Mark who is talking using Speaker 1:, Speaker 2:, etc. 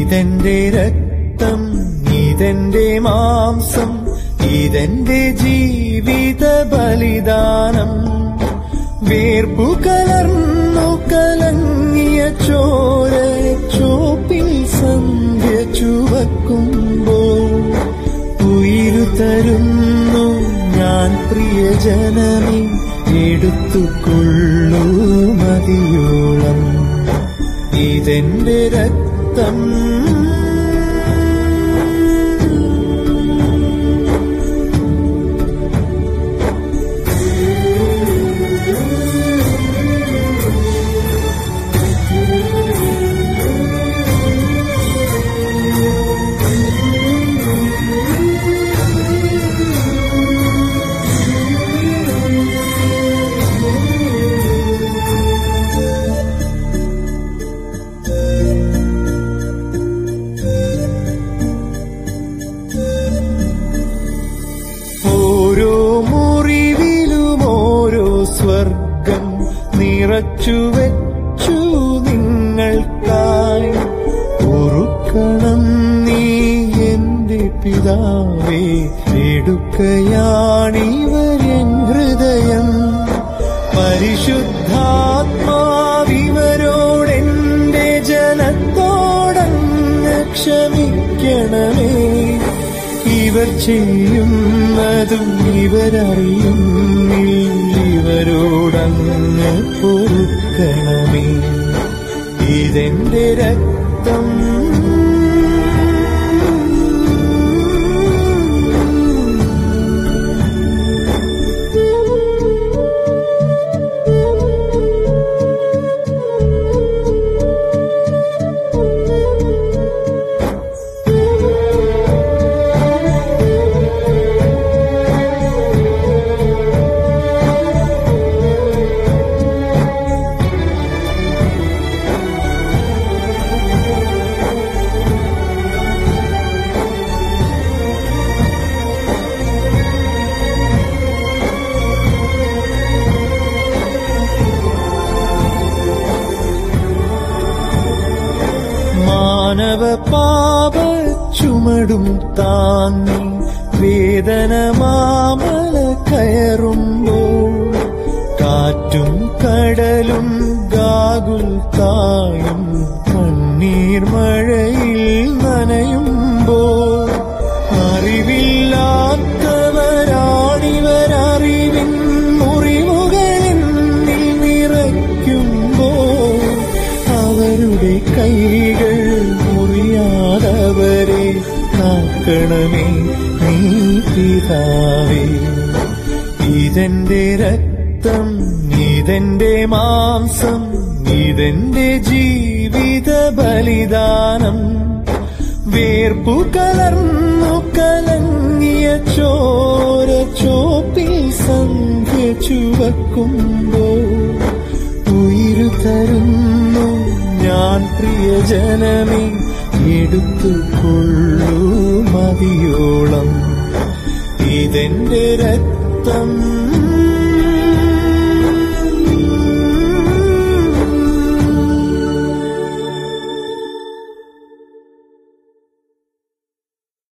Speaker 1: ഇതെന്റെ രക്തം, ഇതെന്റെ മാംസം, ഇതെന്റെ ജീവിത ബലിദാനം. വേർപ്പു കലർന്നു കലങ്ങിയ ചോര ചോപ്പിൽ സന്ധ്യ ചുവക്കുമ്പോൾ ഉയിരു തരുന്നു ഞാൻ പ്രിയജനമേ, എടുത്തുകൊള്ളൂ മതിയോളം. ഇതെന്റെ രക്തം, സ്വർഗം നിറച്ചുവെച്ചു നിങ്ങൾക്കായി. ഓർക്കണം നീ എന്റെ പിതാവേ, എടുക്കയാണിവരെൻ ഹൃദയം. പരിശുദ്ധാത്മാവിവരോടെന്റെ ജനത്തോടങ്ങ് ക്ഷമിക്കണമേ. ഇവർ ചെയ്യുന്നതും ഇവരറിയുന്നില്ല, ഇവരോടങ്ങ് പൊറുക്കണമേ. ഇതെന്റെ രക്തം, മാനവ പാപ ചുമടും താങ്ങി വേദന മാമല കയറുമ്പോൾ, കാറ്റും കടലും ഗാകുൽ തായും കണ്ണീർ മഴയിൽ നനയുമ്പോൾ, അറിവില്ലാത്തവരാണിവരറിവിൻ മുറിവുകളിൽ നിറയ്ക്കുമ്പോൾ, അവരുടെ കൈകൾ മുറിയാതവരെ കാക്കണമേ നീ പിതാവേ. ഇതെന്റെ രക്തം, ഇതെന്റെ മാംസം, ഇതെന്റെ ജീവിത ബലിദാനം. വേർപ്പു കലർന്നു കലങ്ങിയ ചോര ചോപ്പിൽ സന്ധ്യ ചുവക്കുമ്പോൾ ഉയിരു തരുന്നു ഞാൻ പ്രിയജനമേ, എടുത്തുകൊള്ളൂ മതിയോളം. ഇതെന്റെ രക്തം.